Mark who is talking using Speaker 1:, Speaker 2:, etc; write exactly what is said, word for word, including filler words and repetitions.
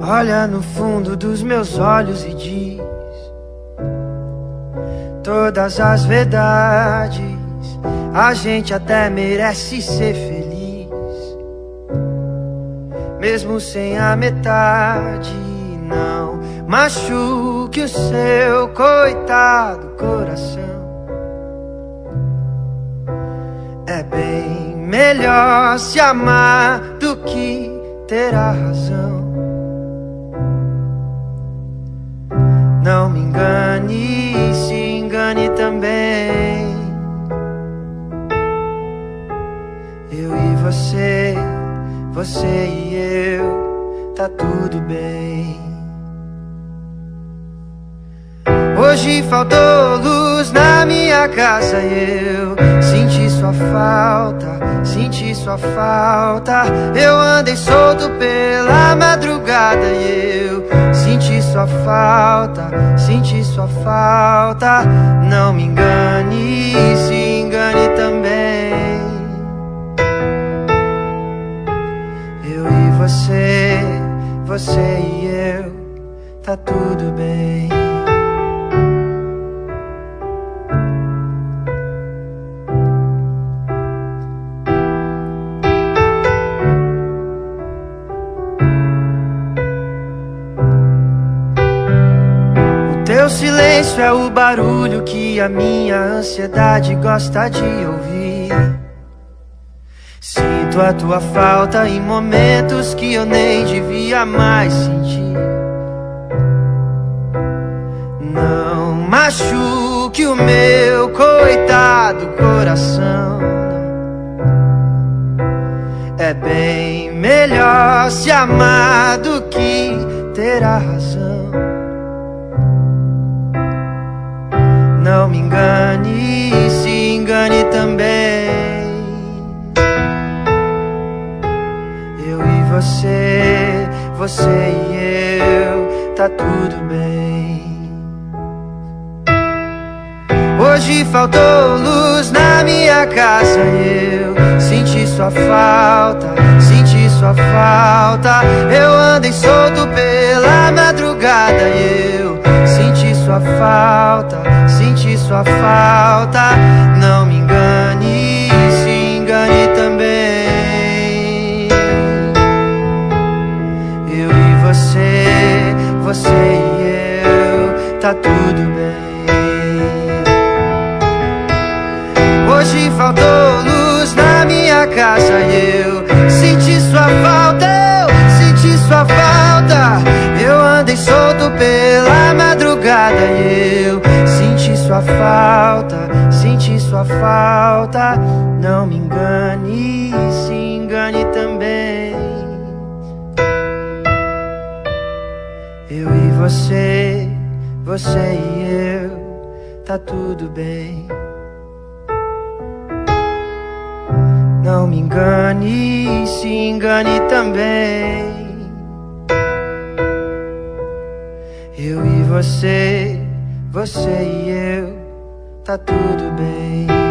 Speaker 1: olha no fundo dos meus olhos e diz todas as verdades. A gente até merece ser feliz, mesmo sem a metade. Não machuque o seu coitado coração. É bem melhor se amar do que ter a razão. Não me engane, se engane também. Eu e você, você e eu, tá tudo bem. Hoje faltou luz na minha casa e eu senti sua falta, senti sua falta. Eu andei solto pela madrugada e eu senti sua falta, senti sua falta. Não me engane, se engane também. Eu e você, você e eu, tá tudo bem. Teu silêncio é o barulho que a minha ansiedade gosta de ouvir. Sinto a tua falta em momentos que eu nem devia mais sentir. Não machuque o meu coitado coração. É bem melhor se amar do que ter a razão. Não me engane, se engane também. Eu e você, você e eu, tá tudo bem. Hoje faltou luz na minha casa e eu senti sua falta, senti sua falta. Eu andei solto pela madrugada e eu senti sua falta, senti sua falta. Não me engane, se engane também. Eu e você, você e eu, tá tudo bem. Hoje faltou luz na minha casa e eu senti sua falta, eu senti sua falta. Eu andei solto pela madrugada e eu senti sua falta, senti sua falta. Não me engane, se engane também. Eu e você, você e eu, tá tudo bem. Não me engane, se engane também. Eu e você, você e eu, tá tudo bem.